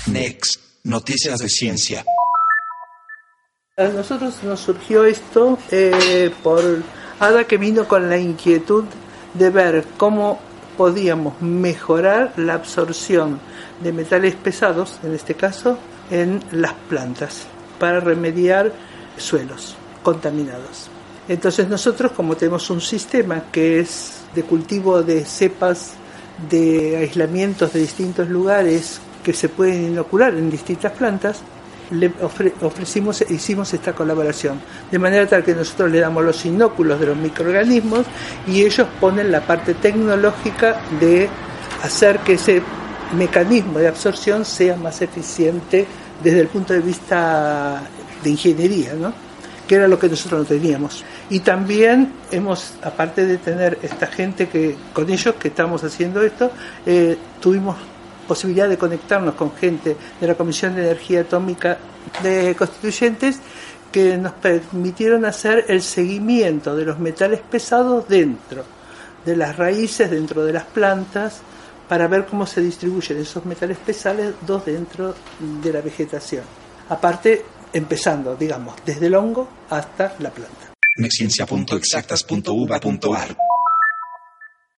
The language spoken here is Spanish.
Next, noticias de ciencia. A nosotros nos surgió esto por Ada, que vino con la inquietud de ver cómo podíamos mejorar la absorción de metales pesados, en este caso, en las plantas, para remediar suelos contaminados. Entonces nosotros, como tenemos un sistema que es de cultivo de cepas de aislamientos de distintos lugares que se pueden inocular en distintas plantas, le hicimos esta colaboración, de manera tal que nosotros le damos los inóculos de los microorganismos y ellos ponen la parte tecnológica de hacer que ese mecanismo de absorción sea más eficiente desde el punto de vista de ingeniería, ¿no? Que era lo que nosotros no teníamos. Y también hemos, aparte de tener esta gente que con ellos que estamos haciendo esto, tuvimos posibilidad de conectarnos con gente de la Comisión de Energía Atómica de Constituyentes, que nos permitieron hacer el seguimiento de los metales pesados dentro de las raíces, dentro de las plantas, para ver cómo se distribuyen esos metales pesados dentro de la vegetación. Aparte, empezando, digamos, desde el hongo hasta la planta. Nexciencia.exactas.uva.ar